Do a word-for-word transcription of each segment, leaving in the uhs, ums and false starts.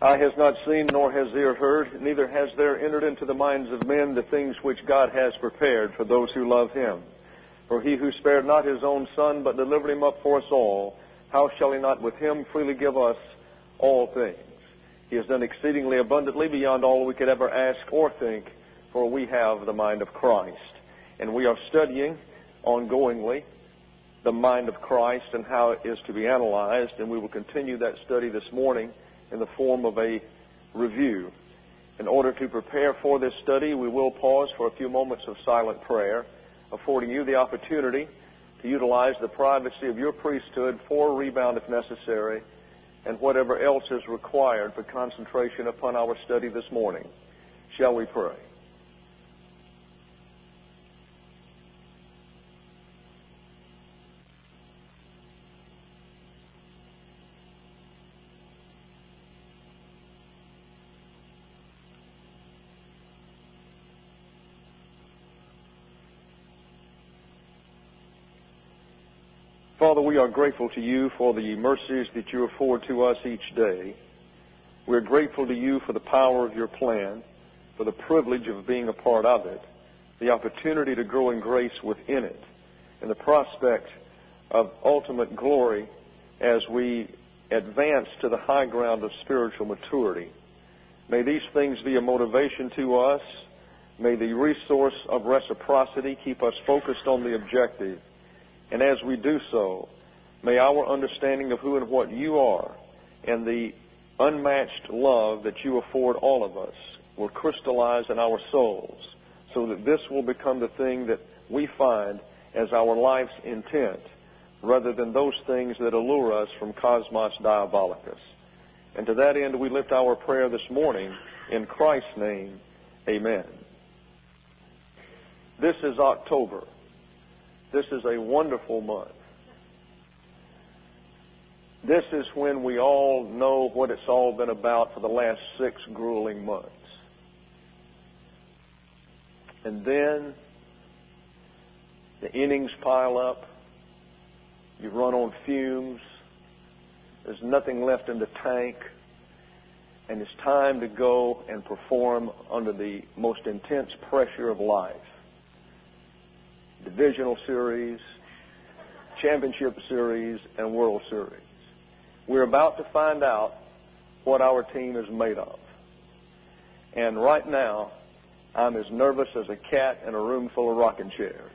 Eye has not seen, nor has ear heard, neither has there entered into the minds of men the things which God has prepared for those who love Him. For He who spared not His own Son, but delivered Him up for us all, how shall He not with Him freely give us all things? He has done exceedingly abundantly beyond all we could ever ask or think, for we have the mind of Christ. And we are studying ongoingly the mind of Christ and how it is to be analyzed, and we will continue that study this morning in the form of a review. In order to prepare for this study, we will pause for a few moments of silent prayer, affording you the opportunity to utilize the privacy of your priesthood for a rebound if necessary, and whatever else is required for concentration upon our study this morning. Shall we pray? Father, we are grateful to you for the mercies that you afford to us each day. We're grateful to you for the power of your plan, for the privilege of being a part of it, the opportunity to grow in grace within it, and the prospect of ultimate glory as we advance to the high ground of spiritual maturity. May these things be a motivation to us. May the resource of reciprocity keep us focused on the objective. And as we do so, may our understanding of who and what you are and the unmatched love that you afford all of us will crystallize in our souls, so that this will become the thing that we find as our life's intent, rather than those things that allure us from cosmos diabolicus. And to that end, we lift our prayer this morning in Christ's name. Amen. This is October. This is a wonderful month. This is when we all know what it's all been about for the last six grueling months. And then the innings pile up. You run on fumes. There's nothing left in the tank. And it's time to go and perform under the most intense pressure of life. Divisional series, championship series, and World Series. We're about to find out what our team is made of. And right now, I'm as nervous as a cat in a room full of rocking chairs.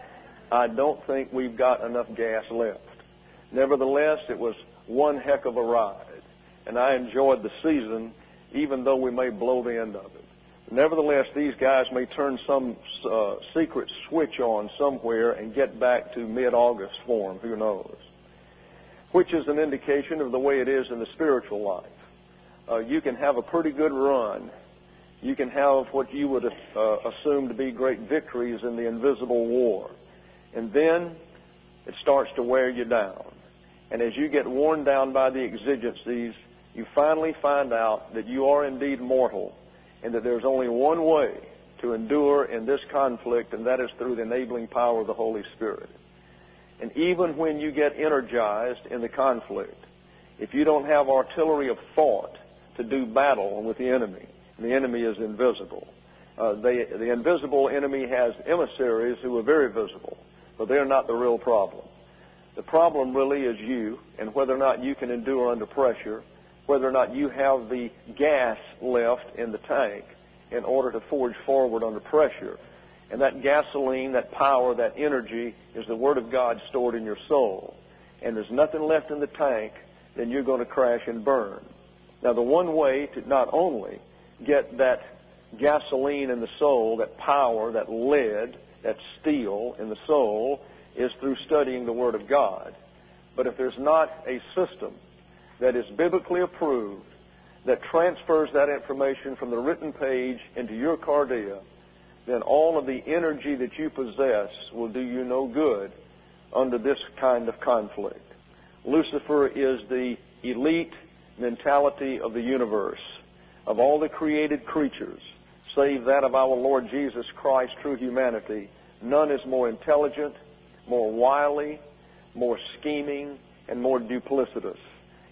I don't think we've got enough gas left. Nevertheless, it was one heck of a ride, and I enjoyed the season, even though we may blow the end of it. Nevertheless, these guys may turn some uh, secret switch on somewhere and get back to mid-August form. Who knows? Which is an indication of the way it is in the spiritual life. Uh, you can have a pretty good run. You can have what you would uh, assume to be great victories in the invisible war. And then it starts to wear you down. And as you get worn down by the exigencies, you finally find out that you are indeed mortal, and that there's only one way to endure in this conflict, and that is through the enabling power of the Holy Spirit. And even when you get energized in the conflict, if you don't have artillery of thought to do battle with the enemy, the enemy is invisible. Uh, they, the invisible enemy has emissaries who are very visible, but they're not the real problem. The problem really is you, and whether or not you can endure under pressure, whether or not you have the gas left in the tank in order to forge forward under pressure. And that gasoline, that power, that energy is the Word of God stored in your soul. And there's nothing left in the tank, then you're going to crash and burn. Now, the one way to not only get that gasoline in the soul, that power, that lead, that steel in the soul, is through studying the Word of God. But if there's not a system that is biblically approved, that transfers that information from the written page into your cardia, then all of the energy that you possess will do you no good under this kind of conflict. Lucifer is the elite mentality of the universe. Of all the created creatures, save that of our Lord Jesus Christ, true humanity, none is more intelligent, more wily, more scheming, and more duplicitous.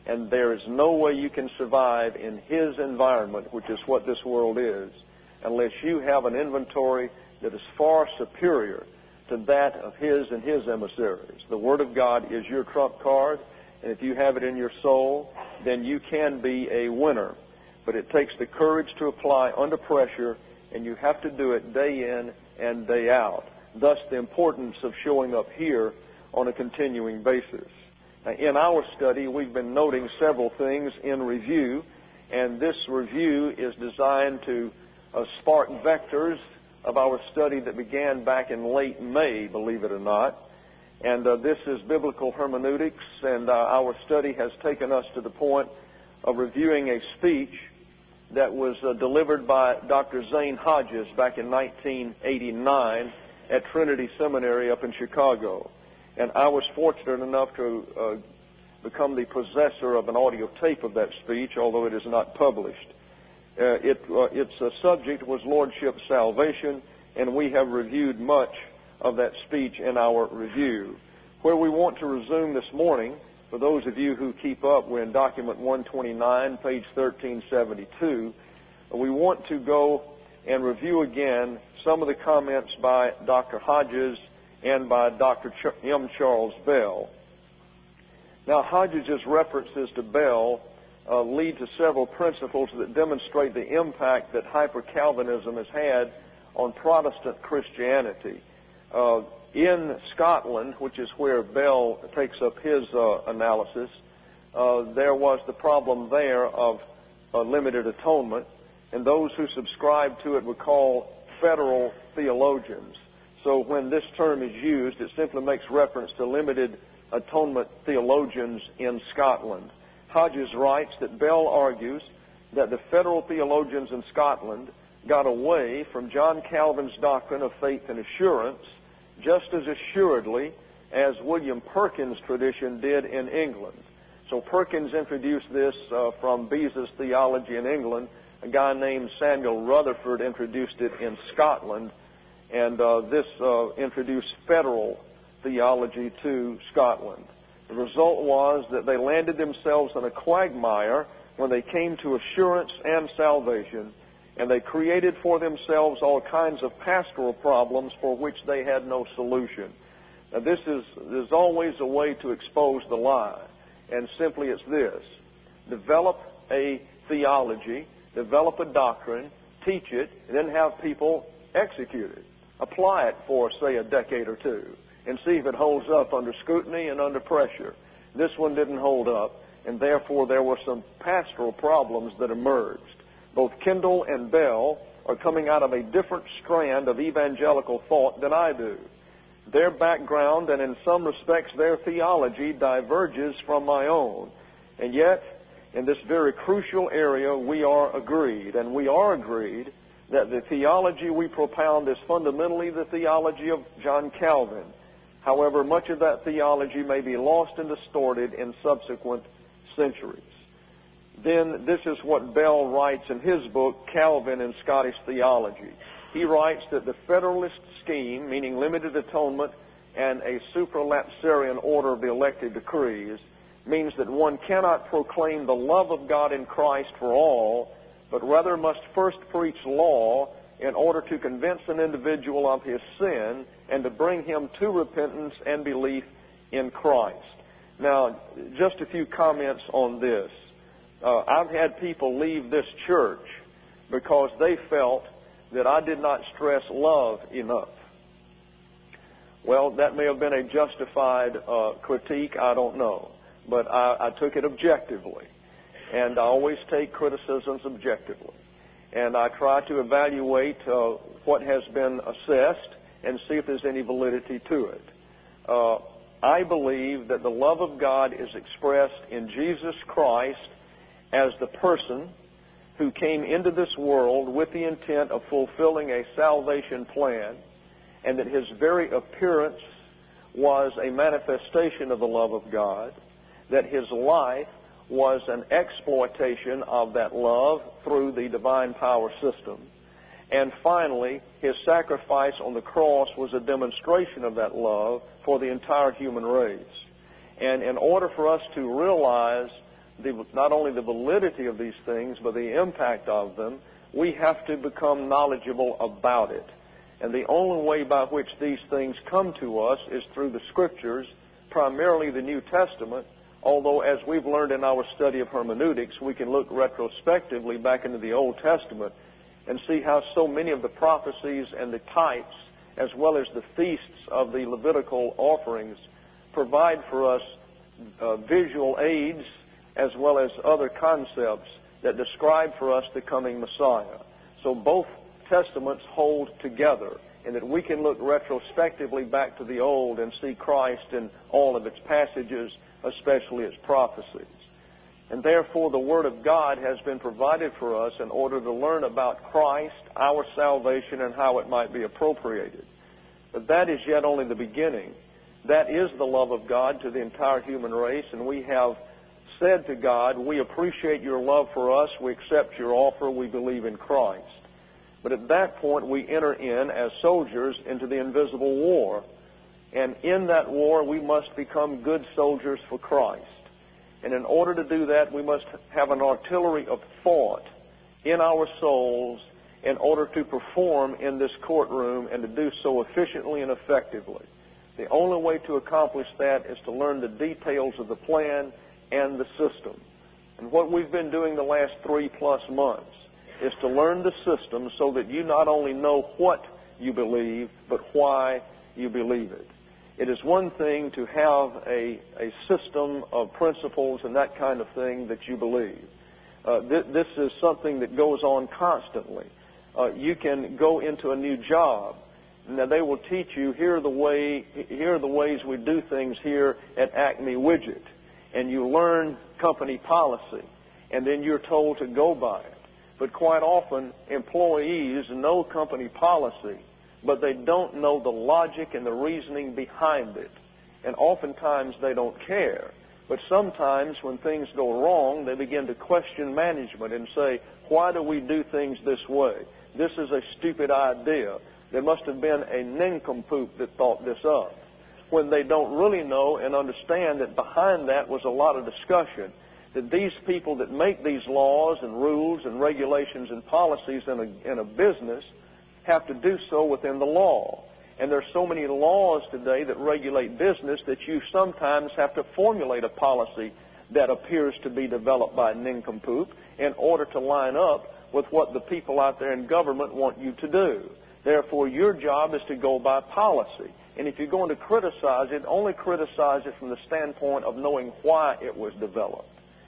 And there is no way you can survive in his environment, which is what this world is, unless you have an inventory that is far superior to that of his and his emissaries. The Word of God is your trump card, and if you have it in your soul, then you can be a winner. But it takes the courage to apply under pressure, and you have to do it day in and day out. Thus, the importance of showing up here on a continuing basis. Now, in our study, we've been noting several things in review, and this review is designed to uh, spark vectors of our study that began back in late May, believe it or not. And uh, this is biblical hermeneutics, and uh, our study has taken us to the point of reviewing a speech that was uh, delivered by Doctor Zane Hodges back in nineteen eighty-nine at Trinity Seminary up in Chicago. And I was fortunate enough to uh, become the possessor of an audio tape of that speech, although it is not published. Uh, it, uh, its uh, subject was Lordship Salvation, and we have reviewed much of that speech in our review. Where we want to resume this morning, for those of you who keep up, we're in document one twenty-nine, page thirteen seventy-two. We want to go and review again some of the comments by Doctor Hodges and by Doctor Ch- M. Charles Bell. Now, Hodges' references to Bell uh, lead to several principles that demonstrate the impact that hyper-Calvinism has had on Protestant Christianity. Uh, in Scotland, which is where Bell takes up his uh, analysis, uh, there was the problem there of uh, limited atonement, and those who subscribed to it were called federal theologians. So when this term is used, it simply makes reference to limited atonement theologians in Scotland. Hodges writes that Bell argues that the federal theologians in Scotland got away from John Calvin's doctrine of faith and assurance just as assuredly as William Perkins' tradition did in England. So Perkins introduced this uh, from Beza's theology in England. A guy named Samuel Rutherford introduced it in Scotland. And uh, this uh, introduced federal theology to Scotland. The result was that they landed themselves in a quagmire when they came to assurance and salvation, and they created for themselves all kinds of pastoral problems for which they had no solution. Now, this is there's always a way to expose the lie, and simply it's this: develop a theology, develop a doctrine, teach it, and then have people execute it. Apply it for, say, a decade or two and see if it holds up under scrutiny and under pressure. This one didn't hold up, and therefore there were some pastoral problems that emerged. Both Kendall and Bell are coming out of a different strand of evangelical thought than I do. Their background and in some respects their theology diverges from my own. And yet, in this very crucial area, we are agreed, and we are agreed that the theology we propound is fundamentally the theology of John Calvin. However, much of that theology may be lost and distorted in subsequent centuries. Then this is what Bell writes in his book, Calvin and Scottish Theology. He writes that the Federalist scheme, meaning limited atonement and a supralapsarian order of the elected decrees, means that one cannot proclaim the love of God in Christ for all, but rather must first preach law in order to convince an individual of his sin and to bring him to repentance and belief in Christ. Now, just a few comments on this. Uh, I've had people leave this church because they felt that I did not stress love enough. Well, that may have been a justified uh, critique, I don't know. But I, I took it objectively. And I always take criticisms objectively. And I try to evaluate uh, what has been assessed and see if there's any validity to it. Uh, I believe that the love of God is expressed in Jesus Christ as the person who came into this world with the intent of fulfilling a salvation plan, and that his very appearance was a manifestation of the love of God, that his life was an exploitation of that love through the divine power system. And finally, his sacrifice on the cross was a demonstration of that love for the entire human race. And in order for us to realize the, not only the validity of these things, but the impact of them, we have to become knowledgeable about it. And the only way by which these things come to us is through the Scriptures, primarily the New Testament, although as we've learned in our study of hermeneutics, we can look retrospectively back into the Old Testament and see how so many of the prophecies and the types, as well as the feasts of the Levitical offerings, provide for us uh, visual aids as well as other concepts that describe for us the coming Messiah. So both Testaments hold together, and that we can look retrospectively back to the Old and see Christ in all of its passages, especially its prophecies. And therefore the Word of God has been provided for us in order to learn about Christ, our salvation, and how it might be appropriated. But that is yet only the beginning. That is the love of God to the entire human race, and we have said to God, we appreciate your love for us, we accept your offer, we believe in Christ. But at that point we enter in as soldiers into the invisible war. And in that war we must become good soldiers for Christ. And in order to do that, we must have an artillery of thought in our souls in order to perform in this courtroom and to do so efficiently and effectively. The only way to accomplish that is to learn the details of the plan and the system. And what we've been doing the last three plus months is to learn the system so that you not only know what you believe, but why you believe it. It is one thing to have a, a system of principles and that kind of thing that you believe. Uh, th- this is something that goes on constantly. Uh, you can go into a new job. Now they will teach you, here are the way, here are the ways we do things here at Acme Widget. And you learn company policy, and then you're told to go by it. But quite often, employees know company policy, but they don't know the logic and the reasoning behind it. And oftentimes they don't care. But sometimes when things go wrong, they begin to question management and say, why do we do things this way? This is a stupid idea. There must have been a nincompoop that thought this up. When they don't really know and understand that behind that was a lot of discussion, that these people that make these laws and rules and regulations and policies in a, in a business have to do so within the law. And there are so many laws today that regulate business that you sometimes have to formulate a policy that appears to be developed by a nincompoop in order to line up with what the people out there in government want you to do. Therefore, your job is to go by policy. And if you're going to criticize it, only criticize it from the standpoint of knowing why it was developed.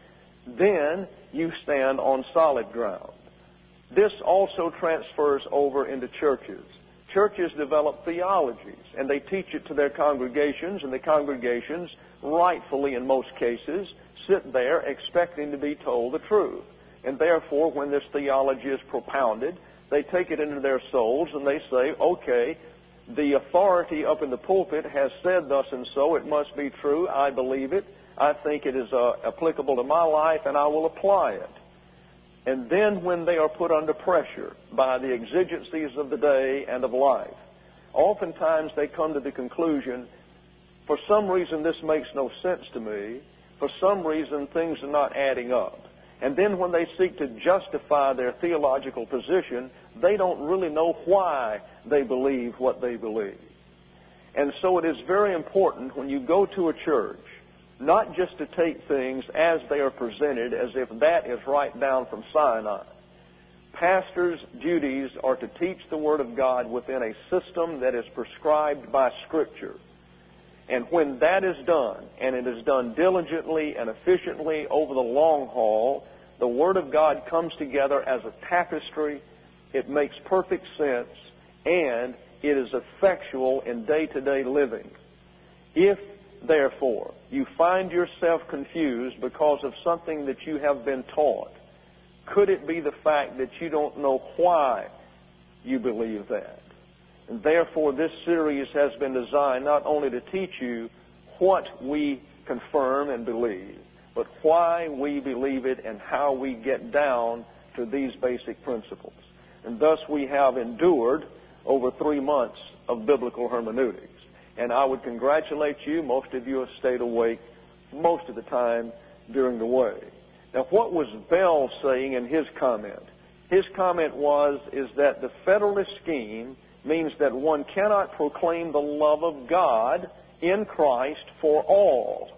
Then you stand on solid ground. This also transfers over into churches. Churches develop theologies, and they teach it to their congregations, and the congregations, rightfully in most cases, sit there expecting to be told the truth. And therefore, when this theology is propounded, they take it into their souls and they say, okay, the authority up in the pulpit has said thus and so, it must be true, I believe it, I think it is uh, applicable to my life, and I will apply it. And then when they are put under pressure by the exigencies of the day and of life, oftentimes they come to the conclusion, for some reason this makes no sense to me, for some reason things are not adding up. And then when they seek to justify their theological position, they don't really know why they believe what they believe. And so it is very important when you go to a church, not just to take things as they are presented as if that is right down from Sinai. Pastors' duties are to teach the Word of God within a system that is prescribed by Scripture. And when that is done, and it is done diligently and efficiently over the long haul, the Word of God comes together as a tapestry. It makes perfect sense, and it is effectual in day-to-day living. If, therefore, you find yourself confused because of something that you have been taught, could it be the fact that you don't know why you believe that? And therefore, this series has been designed not only to teach you what we confirm and believe, but why we believe it and how we get down to these basic principles. And thus we have endured over three months of biblical hermeneutics. And I would congratulate you. Most of you have stayed awake most of the time during the way. Now, what was Bell saying in his comment? His comment was, is that the Federalist scheme means that one cannot proclaim the love of God in Christ for all.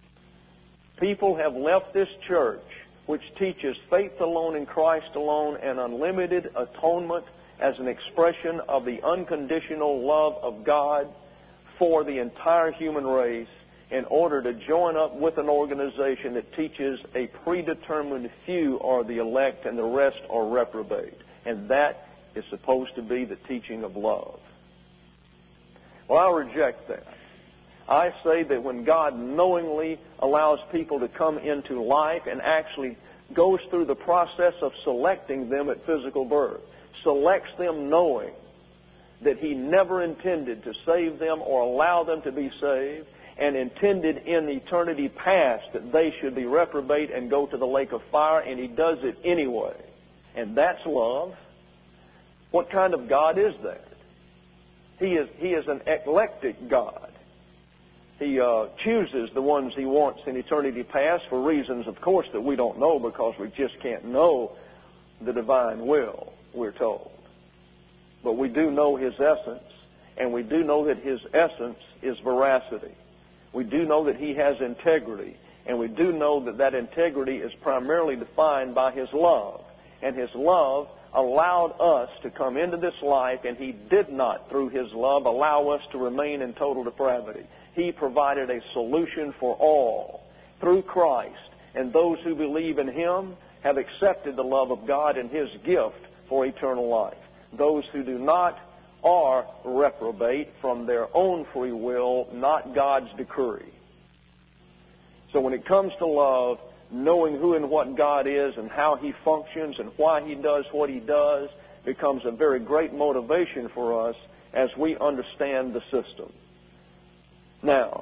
People have left this church, which teaches faith alone in Christ alone and unlimited atonement as an expression of the unconditional love of God for the entire human race, in order to join up with an organization that teaches a predetermined few are the elect and the rest are reprobate. And that is supposed to be the teaching of love. Well, I reject that. I say that when God knowingly allows people to come into life and actually goes through the process of selecting them at physical birth, selects them knowing that He never intended to save them or allow them to be saved, and intended in eternity past that they should be reprobate and go to the lake of fire, and He does it anyway. And that's love. What kind of God is that? He is, he is an eclectic God. He uh, chooses the ones He wants in eternity past for reasons, of course, that we don't know because we just can't know the divine will, we're told. But we do know His essence, and we do know that His essence is veracity. We do know that He has integrity, and we do know that that integrity is primarily defined by His love. And His love allowed us to come into this life, and He did not, through His love, allow us to remain in total depravity. He provided a solution for all through Christ, and those who believe in Him have accepted the love of God and His gift for eternal life. Those who do not are reprobate from their own free will, not God's decree. So when it comes to love, knowing who and what God is and how He functions and why He does what He does becomes a very great motivation for us as we understand the system. Now,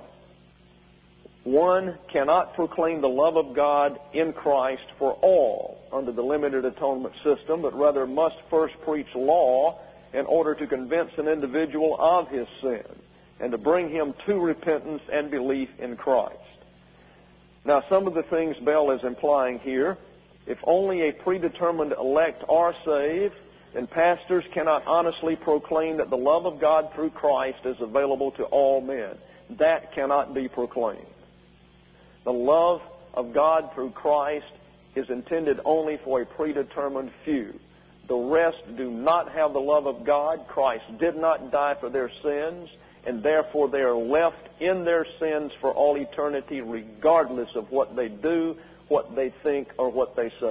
one cannot proclaim the love of God in Christ for all under the limited atonement system, but rather must first preach law in order to convince an individual of his sin and to bring him to repentance and belief in Christ. Now, some of the things Bell is implying here, if only a predetermined elect are saved, then pastors cannot honestly proclaim that the love of God through Christ is available to all men. That cannot be proclaimed. The love of God through Christ is intended only for a predetermined few. The rest do not have the love of God. Christ did not die for their sins, and therefore they are left in their sins for all eternity, regardless of what they do, what they think, or what they say.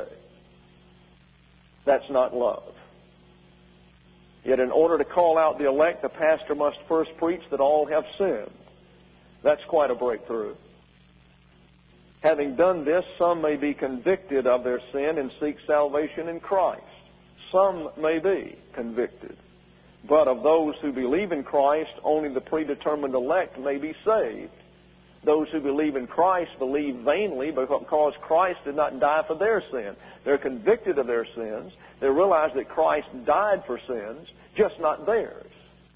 That's not love. Yet in order to call out the elect, the pastor must first preach that all have sinned. That's quite a breakthrough. Having done this, some may be convicted of their sin and seek salvation in Christ. Some may be convicted. But of those who believe in Christ, only the predetermined elect may be saved. Those who believe in Christ believe vainly because Christ did not die for their sin. They're convicted of their sins. They realize that Christ died for sins, just not theirs.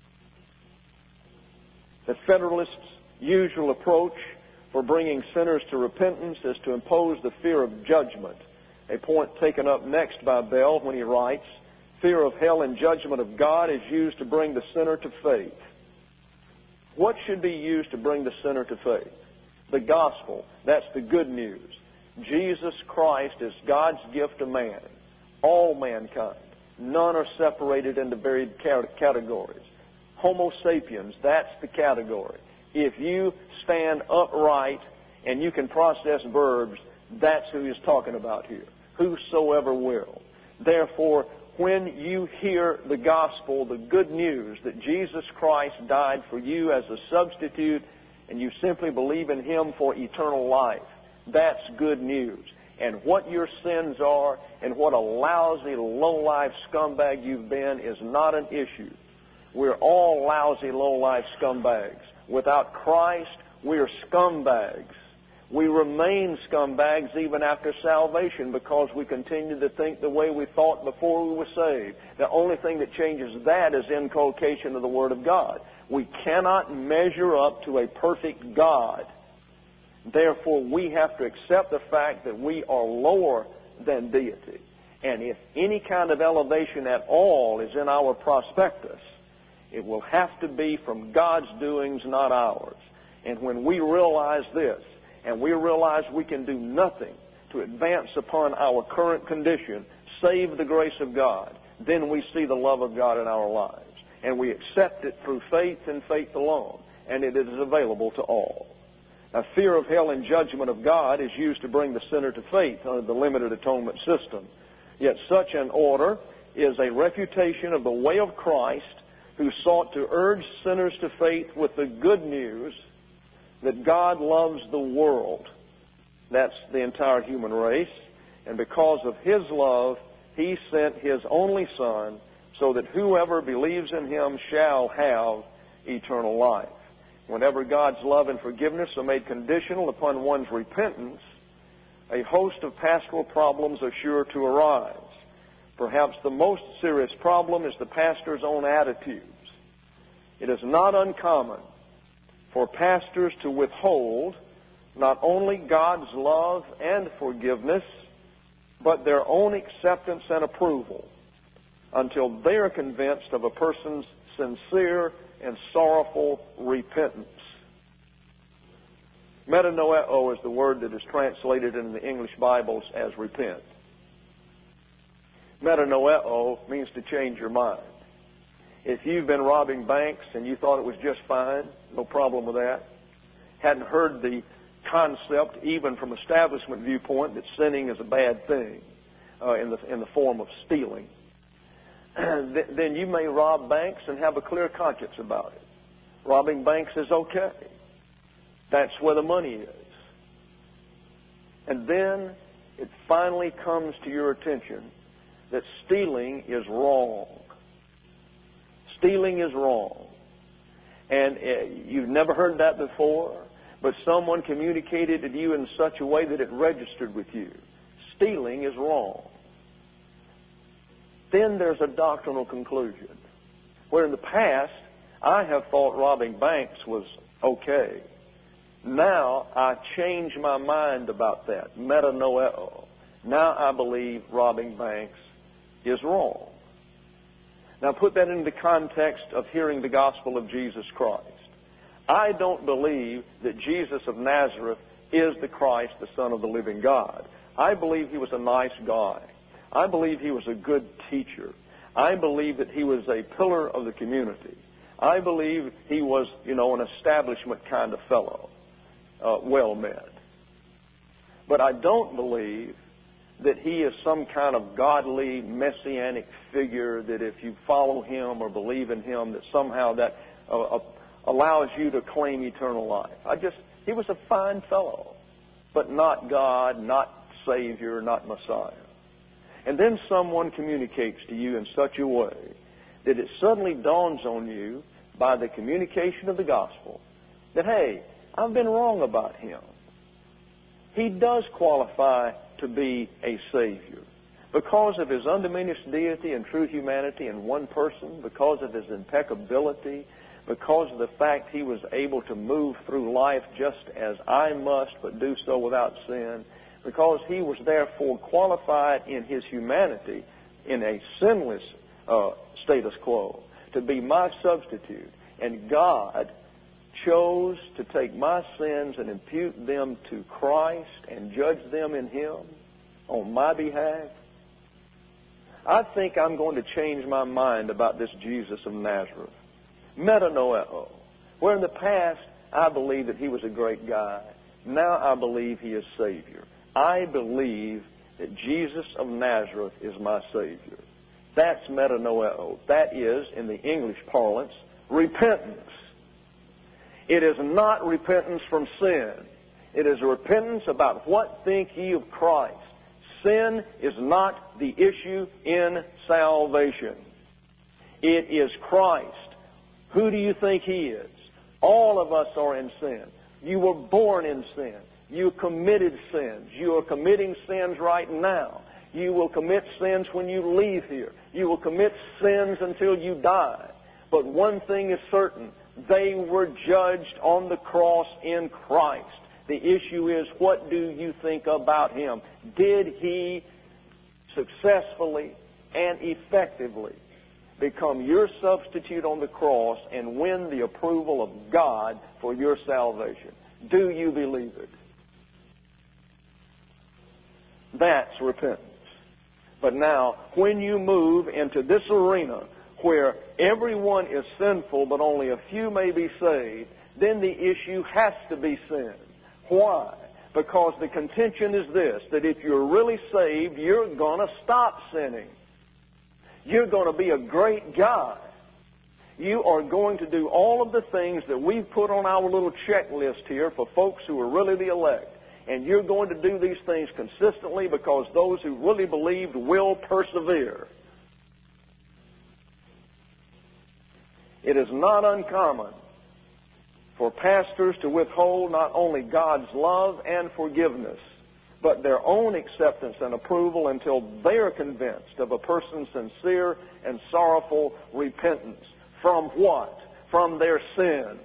The Federalists' usual approach for bringing sinners to repentance is to impose the fear of judgment, a point taken up next by Bell when he writes, fear of hell and judgment of God is used to bring the sinner to faith. What should be used to bring the sinner to faith? The gospel. That's the good news. Jesus Christ is God's gift to man, all mankind. None are separated into varied categories. Homo sapiens, that's the category. If you stand upright and you can process verbs, that's who he's talking about here. Whosoever will. Therefore, when you hear the gospel, the good news that Jesus Christ died for you as a substitute, and you simply believe in Him for eternal life, that's good news. And what your sins are and what a lousy, low-life scumbag you've been is not an issue. We're all lousy, low-life scumbags. Without Christ, we're scumbags. We remain scumbags even after salvation because we continue to think the way we thought before we were saved. The only thing that changes that is inculcation of the Word of God. We cannot measure up to a perfect God. Therefore, we have to accept the fact that we are lower than deity. And if any kind of elevation at all is in our prospectus, it will have to be from God's doings, not ours. And when we realize this, and we realize we can do nothing to advance upon our current condition, save the grace of God, then we see the love of God in our lives. And we accept it through faith and faith alone. And it is available to all. Now, fear of hell and judgment of God is used to bring the sinner to faith under the limited atonement system. Yet such an order is a refutation of the way of Christ, who sought to urge sinners to faith with the good news that God loves the world. That's the entire human race. And because of His love, He sent His only Son, so that whoever believes in Him shall have eternal life. Whenever God's love and forgiveness are made conditional upon one's repentance, a host of pastoral problems are sure to arise. Perhaps the most serious problem is the pastor's own attitudes. It is not uncommon for pastors to withhold not only God's love and forgiveness, but their own acceptance and approval until they are convinced of a person's sincere and sorrowful repentance. Metanoeo is the word that is translated in the English Bibles as repent. Metanoeo means to change your mind. If you've been robbing banks and you thought it was just fine, no problem with that, hadn't heard the concept, even from establishment viewpoint, that sinning is a bad thing uh, in the in the form of stealing, then you may rob banks and have a clear conscience about it. Robbing banks is okay. That's where the money is. And then it finally comes to your attention that stealing is wrong. Stealing is wrong. And uh, you've never heard that before, but someone communicated it to you in such a way that it registered with you. Stealing is wrong. Then there's a doctrinal conclusion, where in the past I have thought robbing banks was okay. Now I change my mind about that. Metanoeo. Now I believe robbing banks is wrong. Now put that into the context of hearing the gospel of Jesus Christ. I don't believe that Jesus of Nazareth is the Christ, the Son of the living God. I believe He was a nice guy. I believe He was a good teacher. I believe that He was a pillar of the community. I believe He was, you know, an establishment kind of fellow, uh, well met. But I don't believe that He is some kind of godly, messianic figure that if you follow Him or believe in Him, that somehow that uh, uh, allows you to claim eternal life. I just, He was a fine fellow, but not God, not Savior, not Messiah. And then someone communicates to you in such a way that it suddenly dawns on you by the communication of the gospel that, hey, I've been wrong about Him. He does qualify to be a Savior. Because of His undiminished deity and true humanity in one person, because of His impeccability, because of the fact He was able to move through life just as I must, but do so without sin, because He was therefore qualified in His humanity, in a sinless uh, status quo, to be my substitute. And God chose to take my sins and impute them to Christ and judge them in Him on my behalf. I think I'm going to change my mind about this Jesus of Nazareth. Metanoeo. Where in the past I believed that He was a great guy, now I believe He is Savior. I believe that Jesus of Nazareth is my Savior. That's metanoeo. That is, in the English parlance, repentance. It is not repentance from sin. It is a repentance about what think ye of Christ. Sin is not the issue in salvation. It is Christ. Who do you think He is? All of us are in sin. You were born in sin. You committed sins. You are committing sins right now. You will commit sins when you leave here. You will commit sins until you die. But one thing is certain. They were judged on the cross in Christ. The issue is, what do you think about Him? Did He successfully and effectively become your substitute on the cross and win the approval of God for your salvation? Do you believe it? That's repentance. But now, when you move into this arena where everyone is sinful but only a few may be saved, then the issue has to be sin. Why? Because the contention is this, that if you're really saved, you're going to stop sinning. You're going to be a great guy. You are going to do all of the things that we've put on our little checklist here for folks who are really the elect. And you're going to do these things consistently because those who really believed will persevere. It is not uncommon for pastors to withhold not only God's love and forgiveness, but their own acceptance and approval until they are convinced of a person's sincere and sorrowful repentance. From what? From their sins.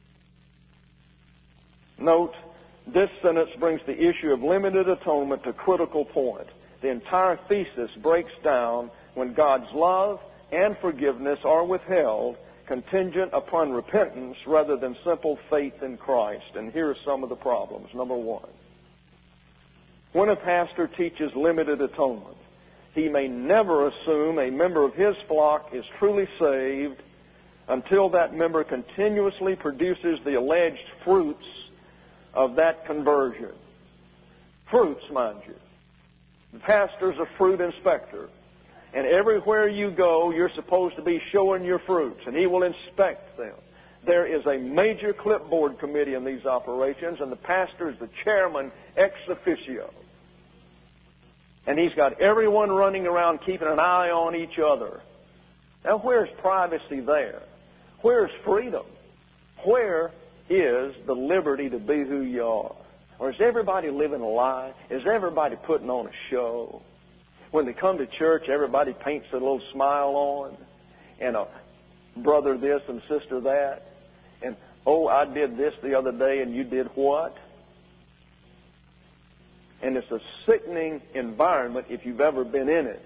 Note, this sentence brings the issue of limited atonement to a critical point. The entire thesis breaks down when God's love and forgiveness are withheld contingent upon repentance rather than simple faith in Christ. And here are some of the problems. Number one, when a pastor teaches limited atonement, he may never assume a member of his flock is truly saved until that member continuously produces the alleged fruits of that conversion. Fruits, mind you. The pastor's a fruit inspector. And everywhere you go, you're supposed to be showing your fruits, and he will inspect them. There is a major clipboard committee in these operations, and the pastor is the chairman ex officio. And he's got everyone running around keeping an eye on each other. Now, where's privacy there? Where's freedom? Where is the liberty to be who you are? Or is everybody living a lie? Is everybody putting on a show? When they come to church, everybody paints a little smile on, and a brother this and sister that, and, oh, I did this the other day, and you did what? And it's a sickening environment if you've ever been in it.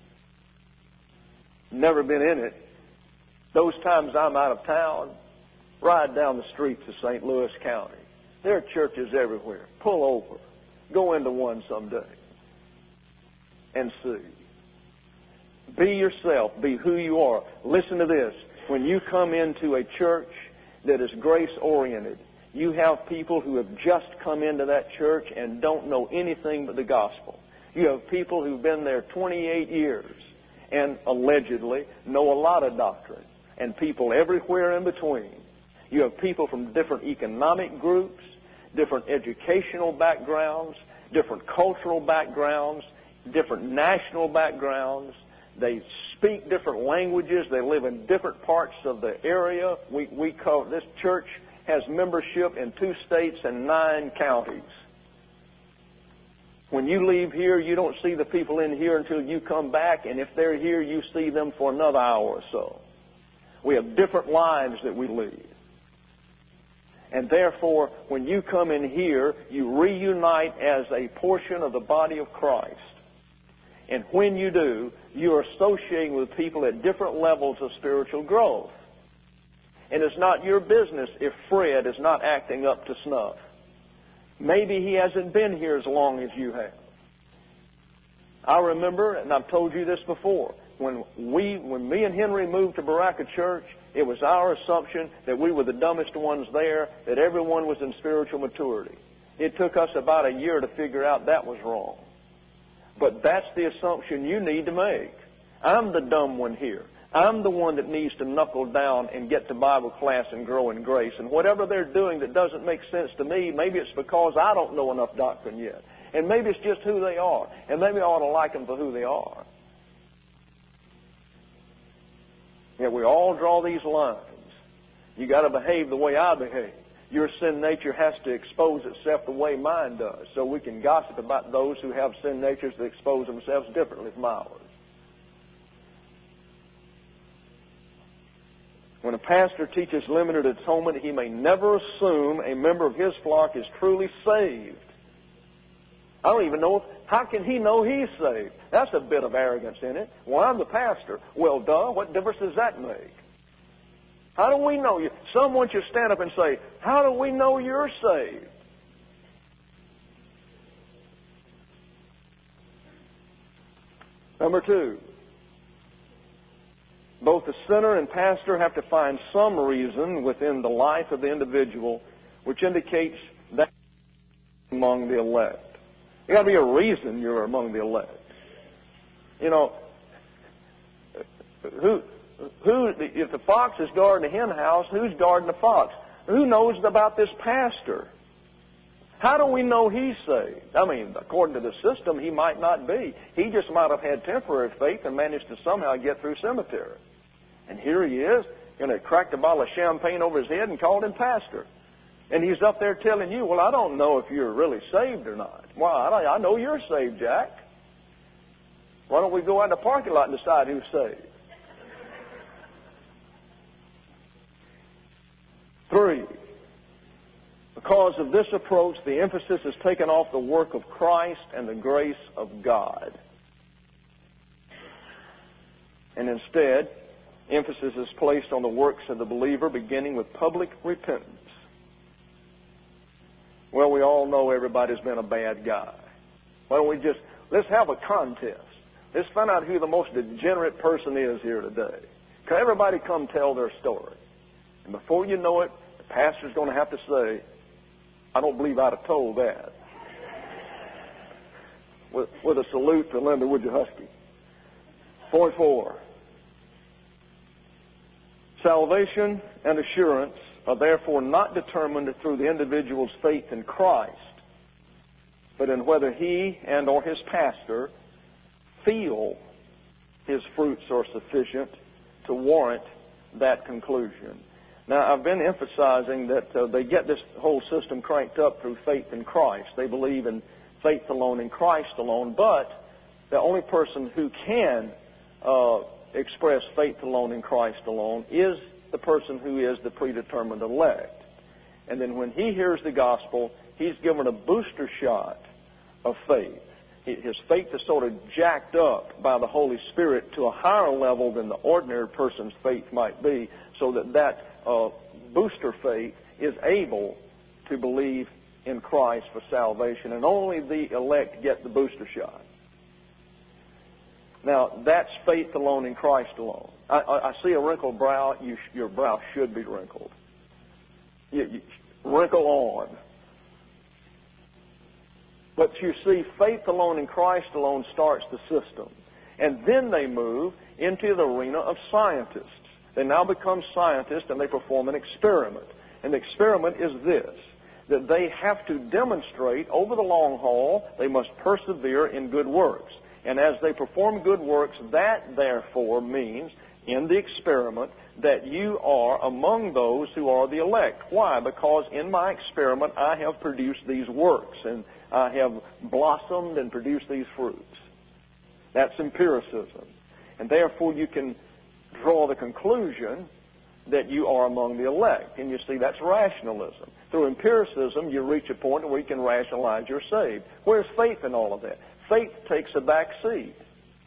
Never been in it. Those times I'm out of town, ride down the streets of Saint Louis County. There are churches everywhere. Pull over. Go into one someday and see. Be yourself. Be who you are. Listen to this. When you come into a church that is grace-oriented, you have people who have just come into that church and don't know anything but the gospel. You have people who've been there twenty-eight years and allegedly know a lot of doctrine, and people everywhere in between. You have people from different economic groups, different educational backgrounds, different cultural backgrounds, different national backgrounds. They speak different languages. They live in different parts of the area. We, we cover, this church has membership in two states and nine counties. When you leave here, you don't see the people in here until you come back, and if they're here, you see them for another hour or so. We have different lives that we lead. And therefore, when you come in here, you reunite as a portion of the body of Christ. And when you do, you are associating with people at different levels of spiritual growth. And it's not your business if Fred is not acting up to snuff. Maybe he hasn't been here as long as you have. I remember, and I've told you this before, when we, when me and Henry moved to Baraka Church, it was our assumption that we were the dumbest ones there, that everyone was in spiritual maturity. It took us about a year to figure out that was wrong. But that's the assumption you need to make. I'm the dumb one here. I'm the one that needs to knuckle down and get to Bible class and grow in grace. And whatever they're doing that doesn't make sense to me, maybe it's because I don't know enough doctrine yet. And maybe it's just who they are. And maybe I ought to like them for who they are. Yet we all draw these lines. You got to behave the way I behave. Your sin nature has to expose itself the way mine does, so we can gossip about those who have sin natures that expose themselves differently from ours. When a pastor teaches limited atonement, he may never assume a member of his flock is truly saved. I don't even know, how can he know he's saved? That's a bit of arrogance in it. Well, I'm the pastor. Well, duh, what difference does that make? How do we know you? Some want you to stand up and say, how do we know you're saved? Number two, both the sinner and pastor have to find some reason within the life of the individual which indicates that among the elect. There got to be a reason you're among the elect. You know, who, who? If the fox is guarding the hen house, who's guarding the fox? Who knows about this pastor? How do we know he's saved? I mean, according to the system, he might not be. He just might have had temporary faith and managed to somehow get through cemetery. And here he is, you know, cracked a bottle of champagne over his head and called him pastor. And he's up there telling you, well, I don't know if you're really saved or not. Well, I, I know you're saved, Jack. Why don't we go out in the parking lot and decide who's saved? Three, because of this approach, the emphasis is taken off the work of Christ and the grace of God. And instead, emphasis is placed on the works of the believer, beginning with public repentance. Well, we all know everybody's been a bad guy. Why don't we just, let's have a contest. Let's find out who the most degenerate person is here today. Can everybody come tell their story? And before you know it, the pastor's going to have to say, I don't believe I'd have told that. With, with a salute to Linda Woodger-Husky. Point four. Salvation and assurance are therefore not determined through the individual's faith in Christ, but in whether he and or his pastor feel his fruits are sufficient to warrant that conclusion. Now, I've been emphasizing that uh, they get this whole system cranked up through faith in Christ. They believe in faith alone, in Christ alone, but the only person who can uh, express faith alone in Christ alone is the person who is the predetermined elect. And then when he hears the gospel, he's given a booster shot of faith. His faith is sort of jacked up by the Holy Spirit to a higher level than the ordinary person's faith might be, so that that uh, booster faith is able to believe in Christ for salvation. And only the elect get the booster shot. Now, that's faith alone in Christ alone. I, I, I see a wrinkled brow. You, your brow should be wrinkled. You, you, wrinkle on. But you see, faith alone in Christ alone starts the system. And then they move into the arena of scientists. They now become scientists and they perform an experiment. And the experiment is this, that they have to demonstrate over the long haul, they must persevere in good works. And as they perform good works, that therefore means, in the experiment, that you are among those who are the elect. Why? Because in my experiment, I have produced these works, and I have blossomed and produced these fruits. That's empiricism. And therefore, you can draw the conclusion that you are among the elect. And you see, that's rationalism. Through empiricism, you reach a point where you can rationalize you're saved. Where's faith in all of that? Faith takes a back seat.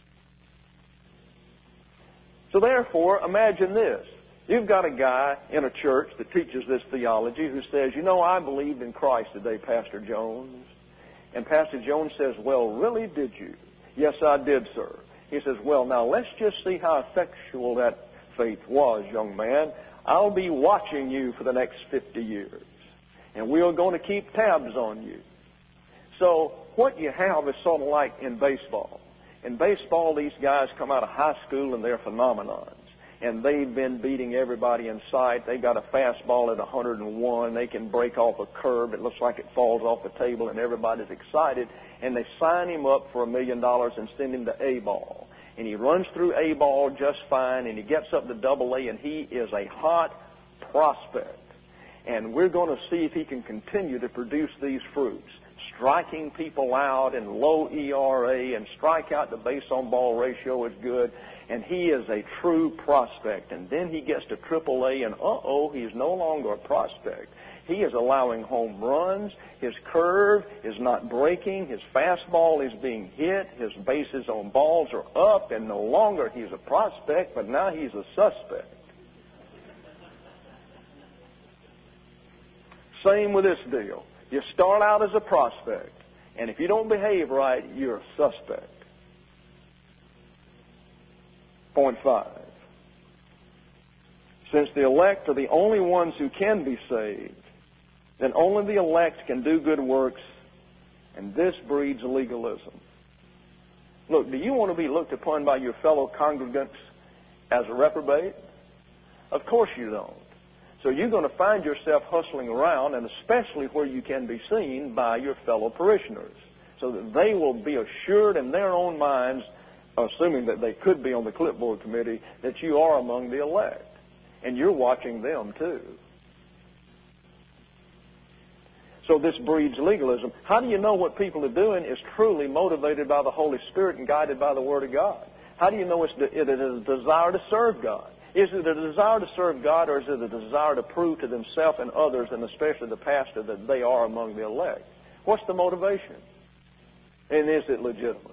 So therefore, imagine this. You've got a guy in a church that teaches this theology who says, you know, I believed in Christ today, Pastor Jones. And Pastor Jones says, well, really, did you? Yes, I did, sir. He says, well, now let's just see how effectual that faith was, young man. I'll be watching you for the next fifty years. And we are going to keep tabs on you. So what you have is sort of like in baseball. In baseball, these guys come out of high school and they're phenomenons. And they've been beating everybody in sight. They've got a fastball at one hundred and one. They can break off a curve. It looks like it falls off the table and everybody's excited. And they sign him up for a million dollars and send him to A-ball. And he runs through A-ball just fine, and he gets up to double A, and he is a hot prospect. And we're going to see if he can continue to produce these fruits. striking people out and low E R A and strikeout to base on ball ratio is good, and he is a true prospect. And then he gets to triple A, and uh-oh, he's no longer a prospect. He is allowing home runs. His curve is not breaking. His fastball is being hit. His bases on balls are up, and no longer he's a prospect, but now he's a suspect. Same with this deal. You start out as a prospect, and if you don't behave right, you're a suspect. Point five. Since the elect are the only ones who can be saved, then only the elect can do good works, and this breeds legalism. Look, do you want to be looked upon by your fellow congregants as a reprobate? Of course you don't. So you're going to find yourself hustling around, and especially where you can be seen by your fellow parishioners, so that they will be assured in their own minds, assuming that they could be on the clipboard committee, that you are among the elect. And you're watching them too. So this breeds legalism. How do you know what people are doing is truly motivated by the Holy Spirit and guided by the Word of God? How do you know it's it is a desire to serve God? Is it a desire to serve God, or is it a desire to prove to themselves and others, and especially the pastor, that they are among the elect? What's the motivation? And is it legitimate?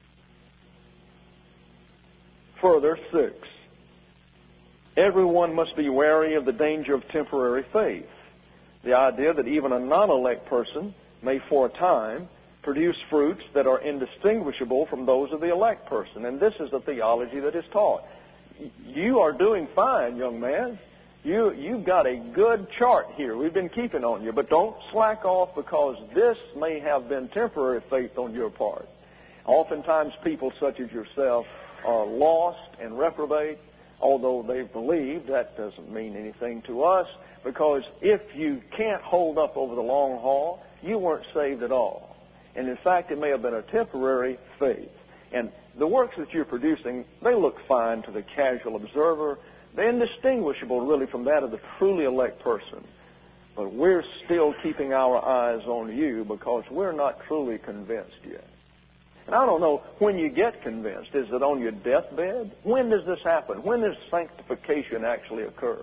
Further, six. Everyone must be wary of the danger of temporary faith. The idea that even a non-elect person may for a time produce fruits that are indistinguishable from those of the elect person. And this is the theology that is taught. You are doing fine, young man. You, you've got a good chart here. We've been keeping on you. But don't slack off, because this may have been temporary faith on your part. Oftentimes people such as yourself are lost and reprobate, although they believe. That doesn't mean anything to us, because if you can't hold up over the long haul, you weren't saved at all. And in fact, it may have been a temporary faith. And the works that you're producing, they look fine to the casual observer. They're indistinguishable, really, from that of the truly elect person. But we're still keeping our eyes on you, because we're not truly convinced yet. And I don't know when you get convinced. Is it on your deathbed? When does this happen? When does sanctification actually occur?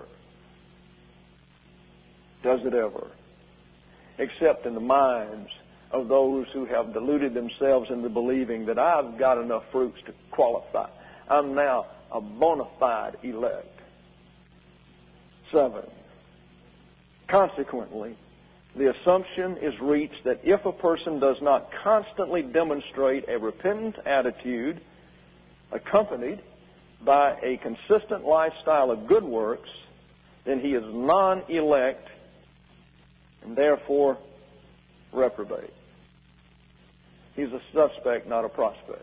Does it ever? Except in the minds of those who have deluded themselves into believing that I've got enough fruits to qualify. I'm now a bona fide elect. Seven. Consequently, the assumption is reached that if a person does not constantly demonstrate a repentant attitude accompanied by a consistent lifestyle of good works, then he is non-elect and therefore reprobate. He's a suspect, not a prospect.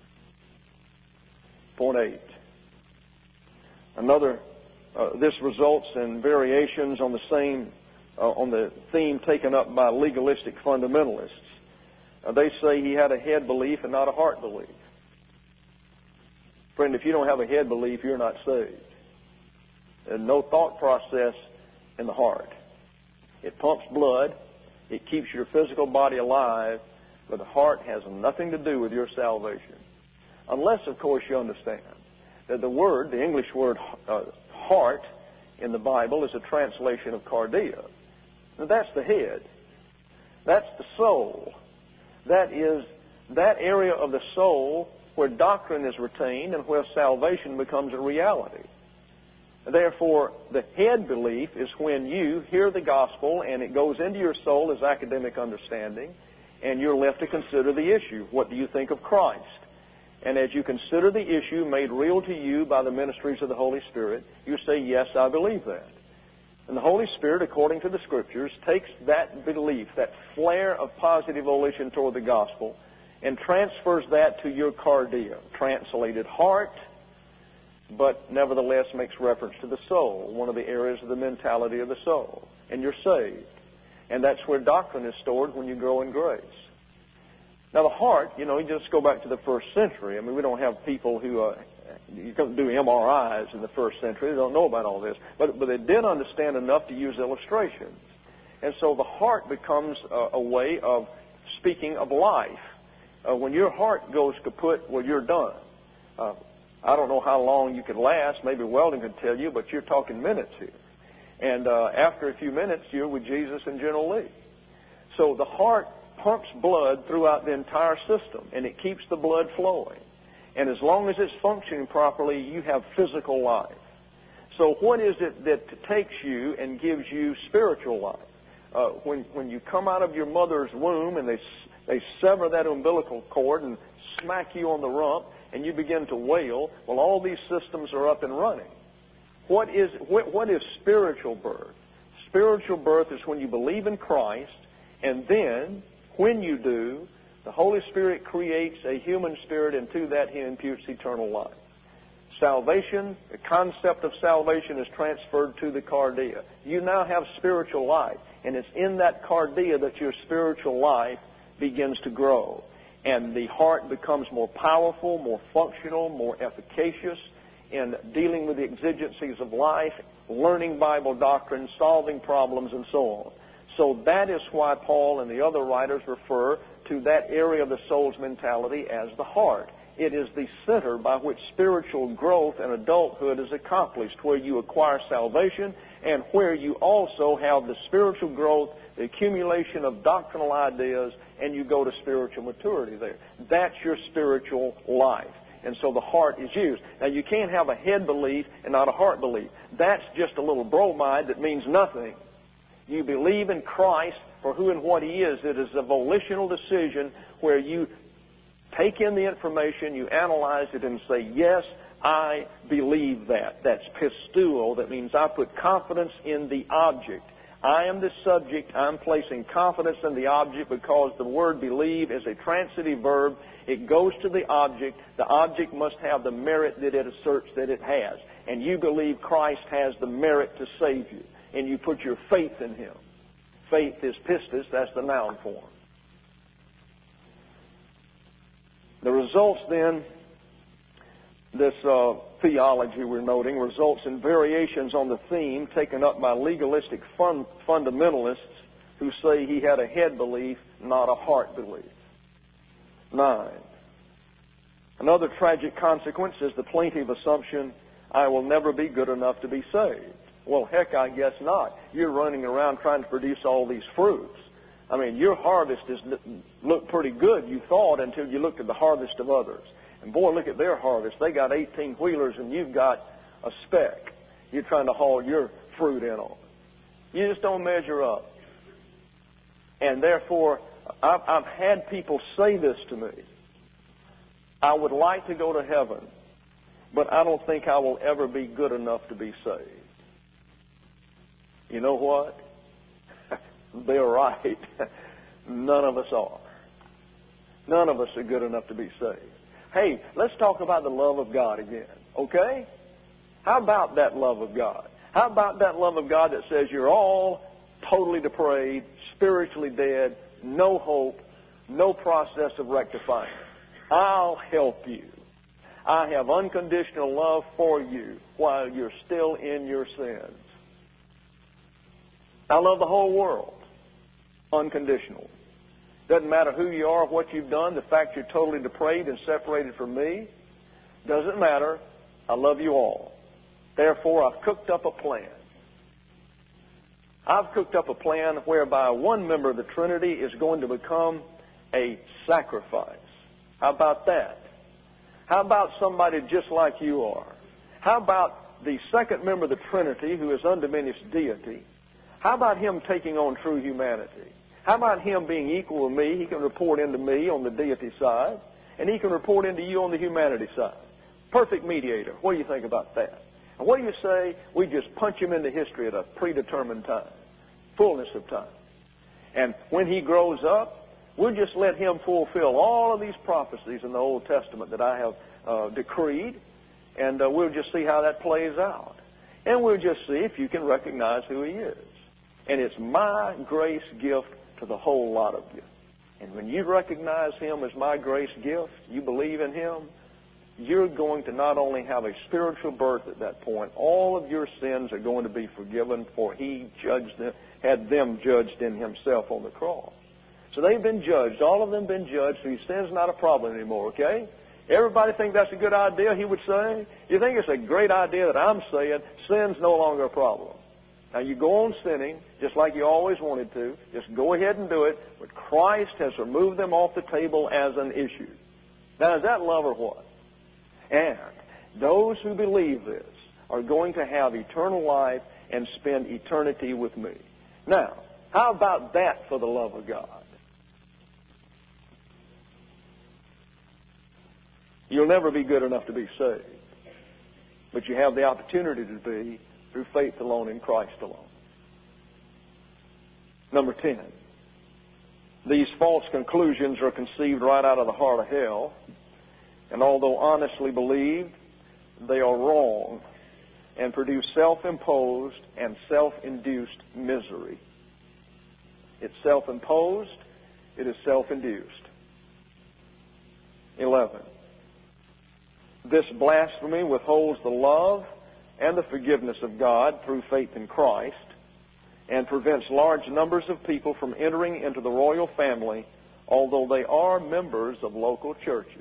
Point eight. Another, uh, this results in variations on the same, uh, on the theme taken up by legalistic fundamentalists. Uh, they say he had a head belief and not a heart belief. Friend, if you don't have a head belief, you're not saved. There's no thought process in the heart. It pumps blood. It keeps your physical body alive, but the heart has nothing to do with your salvation. Unless, of course, you understand that the word, the English word uh, heart in the Bible, is a translation of cardia. Now, that's the head. That's the soul. That is that area of the soul where doctrine is retained and where salvation becomes a reality. Therefore, the head belief is when you hear the gospel and it goes into your soul as academic understanding, and you're left to consider the issue. What do you think of Christ? And as you consider the issue made real to you by the ministries of the Holy Spirit, you say, yes, I believe that. And the Holy Spirit, according to the Scriptures, takes that belief, that flare of positive volition toward the gospel, and transfers that to your cardia, translated heart, but nevertheless makes reference to the soul, one of the areas of the mentality of the soul. And you're saved. And that's where doctrine is stored when you grow in grace. Now, the heart, you know, you just go back to the first century. I mean, we don't have people who, uh, you don't do M R Is in the first century. They don't know about all this. But, but they did understand enough to use illustrations. And so the heart becomes a, a way of speaking of life. Uh, when your heart goes kaput, well, you're done. Uh, I don't know how long you could last. Maybe Weldon could tell you, but you're talking minutes here. And uh, after a few minutes, you're with Jesus and General Lee. So the heart pumps blood throughout the entire system, and it keeps the blood flowing. And as long as it's functioning properly, you have physical life. So what is it that takes you and gives you spiritual life? Uh, when when you come out of your mother's womb and they they sever that umbilical cord and smack you on the rump and you begin to wail, well, all these systems are up and running. What is what, what is spiritual birth? Spiritual birth is when you believe in Christ, and then when you do, the Holy Spirit creates a human spirit, and to that He imputes eternal life. Salvation, the concept of salvation is transferred to the cardia. You now have spiritual life, and it's in that cardia that your spiritual life begins to grow. And the heart becomes more powerful, more functional, more efficacious in dealing with the exigencies of life, learning Bible doctrine, solving problems, and so on. So that is why Paul and the other writers refer to that area of the soul's mentality as the heart. It is the center by which spiritual growth and adulthood is accomplished, where you acquire salvation and where you also have the spiritual growth, the accumulation of doctrinal ideas, and you go to spiritual maturity there. That's your spiritual life. And so the heart is used. Now, you can't have a head belief and not a heart belief. That's just a little bromide that means nothing. You believe in Christ for who and what He is. It is a volitional decision where you take in the information, you analyze it, and say, yes, I believe that. That's pistuo. That means I put confidence in the object. I am the subject. I'm placing confidence in the object because the word believe is a transitive verb. It goes to the object. The object must have the merit that it asserts that it has. And you believe Christ has the merit to save you. And you put your faith in Him. Faith is pistis. That's the noun form. The results then, this uh, theology we're noting, results in variations on the theme taken up by legalistic fun- fundamentalists who say he had a head belief, not a heart belief. Nine. Another tragic consequence is the plaintive assumption, I will never be good enough to be saved. Well, heck, I guess not. You're running around trying to produce all these fruits. I mean, your harvest has looked pretty good, you thought, until you looked at the harvest of others. And boy, look at their harvest. They got eighteen-wheelers and you've got a speck. You're trying to haul your fruit in on. You just don't measure up. And therefore, I've, I've had people say this to me. I would like to go to heaven, but I don't think I will ever be good enough to be saved. You know what? They're right. None of us are. None of us are good enough to be saved. Hey, let's talk about the love of God again, okay? How about that love of God? How about that love of God that says you're all totally depraved, spiritually dead, no hope, no process of rectifying it? I'll help you. I have unconditional love for you while you're still in your sins. I love the whole world. Unconditional. Doesn't matter who you are, what you've done, the fact you're totally depraved and separated from me. Doesn't matter. I love you all. Therefore, I've cooked up a plan. I've cooked up a plan whereby one member of the Trinity is going to become a sacrifice. How about that? How about somebody just like you are? How about the second member of the Trinity who is undiminished deity? How about him taking on true humanity? How about him being equal to me? He can report into me on the deity side, and he can report into you on the humanity side. Perfect mediator. What do you think about that? And what do you say? We just punch him into history at a predetermined time, fullness of time. And when he grows up, we'll just let him fulfill all of these prophecies in the Old Testament that I have uh, decreed, and uh, we'll just see how that plays out. And we'll just see if you can recognize who he is. And it's my grace gift to the whole lot of you. And when you recognize him as my grace gift, you believe in him, you're going to not only have a spiritual birth at that point, all of your sins are going to be forgiven, for he judged them, had them judged in himself on the cross. So they've been judged. All of them been judged, so sin's not a problem anymore, okay? Everybody think that's a good idea, he would say? You think it's a great idea that I'm saying sin's no longer a problem. Now, you go on sinning, just like you always wanted to. Just go ahead and do it. But Christ has removed them off the table as an issue. Now, is that love or what? And those who believe this are going to have eternal life and spend eternity with me. Now, how about that for the love of God? You'll never be good enough to be saved. But you have the opportunity to be through faith alone in Christ alone. Number ten. These false conclusions are conceived right out of the heart of hell. And although honestly believed, they are wrong and produce self-imposed and self-induced misery. It's self-imposed. It is self-induced. eleven. This blasphemy withholds the love and the forgiveness of God through faith in Christ and prevents large numbers of people from entering into the royal family, although they are members of local churches.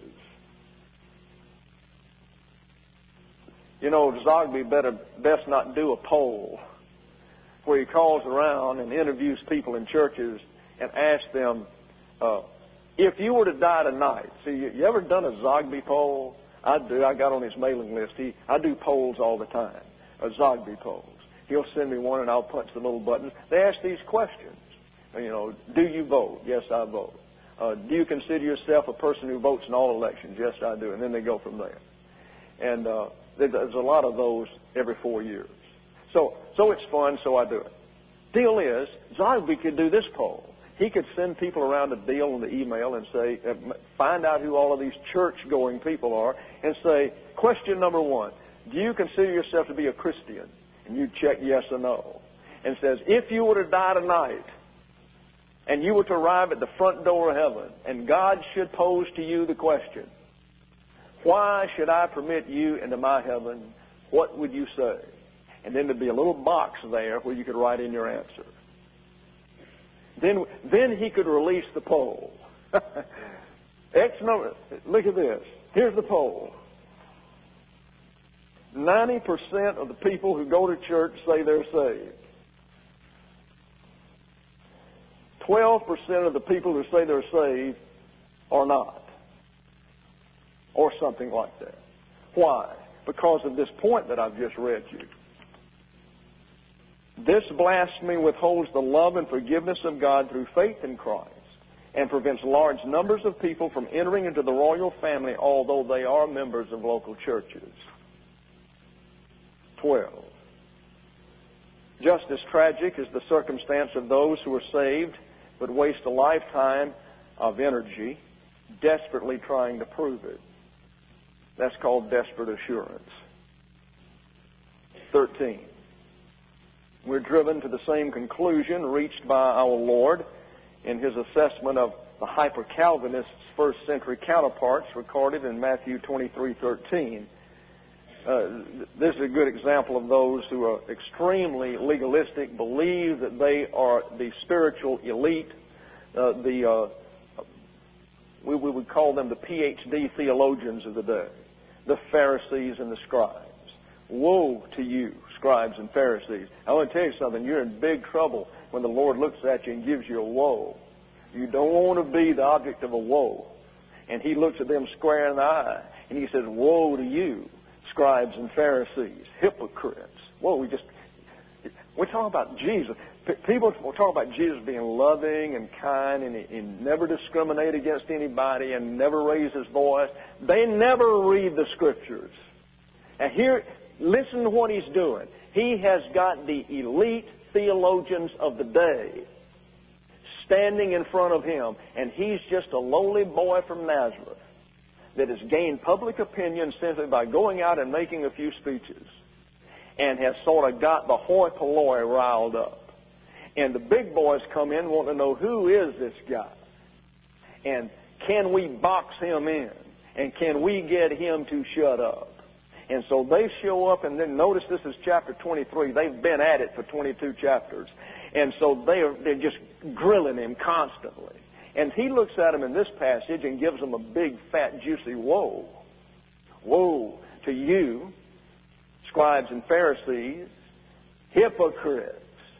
You know, Zogby better best not do a poll where he calls around and interviews people in churches and asks them, uh, if you were to die tonight, see, you, you ever done a Zogby poll? I do. I got on his mailing list. He, I do polls all the time, uh, Zogby polls. He'll send me one and I'll punch the little buttons. They ask these questions. You know, do you vote? Yes, I vote. Uh, do you consider yourself a person who votes in all elections? Yes, I do. And then they go from there. And uh, there's a lot of those every four years. So, so it's fun, so I do it. Deal is, Zogby could do this poll. He could send people around a deal in the email and say, find out who all of these church-going people are, and say, question number one, do you consider yourself to be a Christian? And you check yes or no. And says, if you were to die tonight, and you were to arrive at the front door of heaven, and God should pose to you the question, why should I permit you into my heaven? What would you say? And then there'd be a little box there where you could write in your answer. Then, then he could release the poll. X number. Look at this. Here's the poll. ninety percent of the people who go to church say they're saved. twelve percent of the people who say they're saved are not. Or something like that. Why? Because of this point that I've just read you. This blasphemy withholds the love and forgiveness of God through faith in Christ and prevents large numbers of people from entering into the royal family, although they are members of local churches. twelve. Just as tragic is the circumstance of those who are saved but waste a lifetime of energy desperately trying to prove it. That's called desperate assurance. thirteen. We're driven to the same conclusion reached by our Lord in his assessment of the hyper-Calvinists' first century counterparts recorded in Matthew twenty-three thirteen. Uh, this is a good example of those who are extremely legalistic, believe that they are the spiritual elite, uh, the uh, we, we would call them the P H D theologians of the day, the Pharisees and the scribes. Woe to you, scribes and Pharisees. I want to tell you something. You're in big trouble when the Lord looks at you and gives you a woe. You don't want to be the object of a woe. And he looks at them square in the eye and he says, woe to you, scribes and Pharisees, hypocrites. Whoa, we just, we're talking about Jesus. People will talk about Jesus being loving and kind and, and never discriminate against anybody and never raise his voice. They never read the Scriptures. And here, listen to what he's doing. He has got the elite theologians of the day standing in front of him, and he's just a lowly boy from Nazareth that has gained public opinion simply by going out and making a few speeches and has sort of got the hoi polloi riled up. And the big boys come in wanting to know, who is this guy? And can we box him in? And can we get him to shut up? And so they show up, and then notice this is chapter twenty-three. They've been at it for twenty-two chapters. And so they're, they're just grilling him constantly. And he looks at them in this passage and gives them a big, fat, juicy woe. Woe to you, scribes and Pharisees, hypocrites.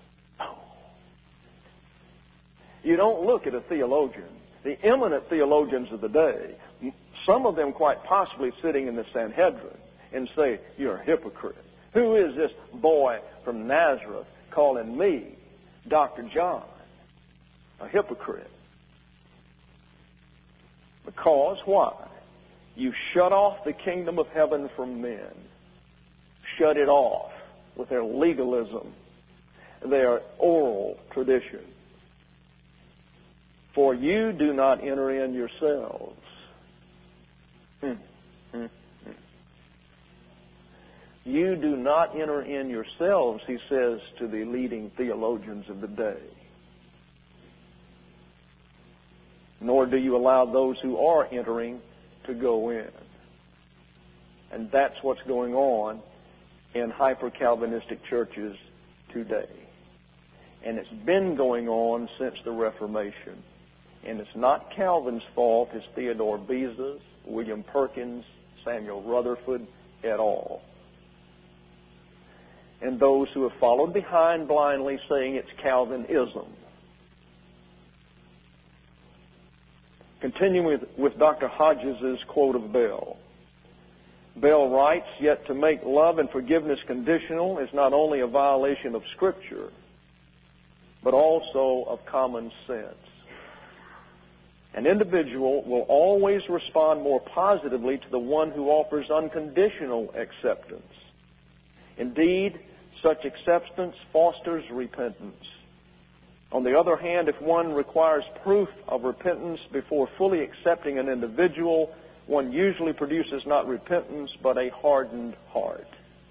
You don't look at a theologian, the eminent theologians of the day, some of them quite possibly sitting in the Sanhedrin, and say, you're a hypocrite. Who is this boy from Nazareth calling me, Doctor John, a hypocrite? Because why? You shut off the kingdom of heaven from men. Shut it off with their legalism, their oral tradition. For you do not enter in yourselves. Hmm. Hmm. Hmm. You do not enter in yourselves, he says to the leading theologians of the day. Nor do you allow those who are entering to go in. And that's what's going on in hyper-Calvinistic churches today. And it's been going on since the Reformation. And it's not Calvin's fault, it's Theodore Beza's, William Perkins, Samuel Rutherford, et al. And those who have followed behind blindly saying it's Calvinism. Continuing with, with Doctor Hodges' quote of Bell. Bell writes, yet to make love and forgiveness conditional is not only a violation of Scripture, but also of common sense. An individual will always respond more positively to the one who offers unconditional acceptance. Indeed, such acceptance fosters repentance. On the other hand, if one requires proof of repentance before fully accepting an individual, one usually produces not repentance, but a hardened heart.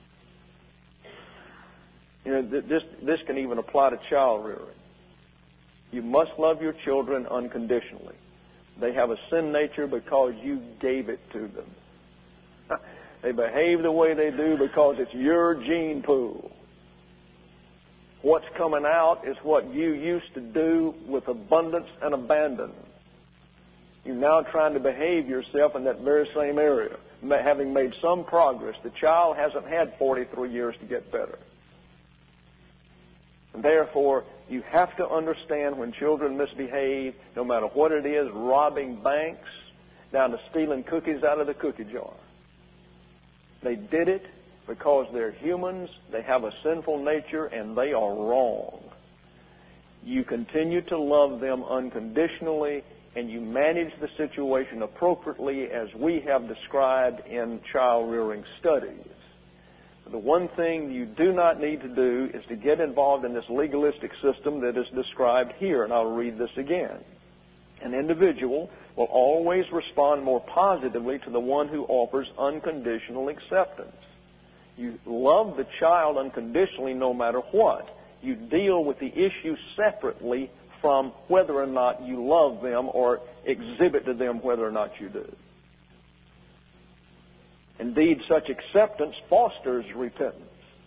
You know, this, this can even apply to child rearing. You must love your children unconditionally. They have a sin nature because you gave it to them. They behave the way they do because it's your gene pool. What's coming out is what you used to do with abundance and abandon. You're now trying to behave yourself in that very same area, having made some progress. The child hasn't had forty-three years to get better. And therefore, you have to understand when children misbehave, no matter what it is, robbing banks, down to stealing cookies out of the cookie jar. They did it because they're humans, they have a sinful nature, and they are wrong. You continue to love them unconditionally, and you manage the situation appropriately as we have described in child-rearing studies. The one thing you do not need to do is to get involved in this legalistic system that is described here, and I'll read this again. An individual will always respond more positively to the one who offers unconditional acceptance. You love the child unconditionally no matter what. You deal with the issue separately from whether or not you love them or exhibit to them whether or not you do. Indeed, such acceptance fosters repentance.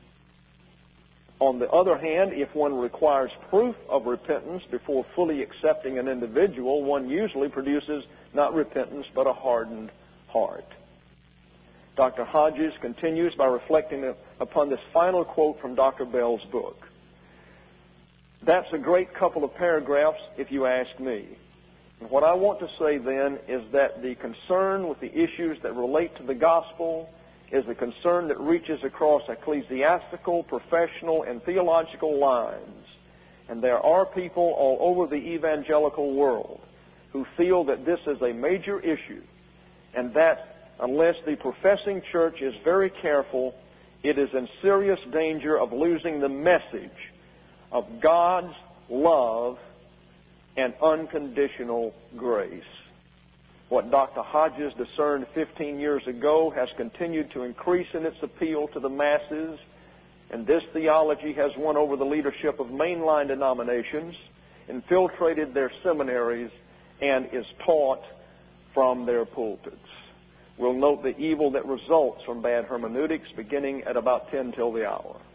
On the other hand, if one requires proof of repentance before fully accepting an individual, one usually produces not repentance but a hardened heart. Doctor Hodges continues by reflecting upon this final quote from Doctor Bell's book. That's a great couple of paragraphs if you ask me. And what I want to say then is that the concern with the issues that relate to the gospel is a concern that reaches across ecclesiastical, professional, and theological lines. And there are people all over the evangelical world who feel that this is a major issue, and that unless the professing church is very careful, it is in serious danger of losing the message of God's love and unconditional grace. What Doctor Hodges discerned fifteen years ago has continued to increase in its appeal to the masses, and this theology has won over the leadership of mainline denominations, infiltrated their seminaries, and is taught from their pulpits. We'll note the evil that results from bad hermeneutics beginning at about ten till the hour.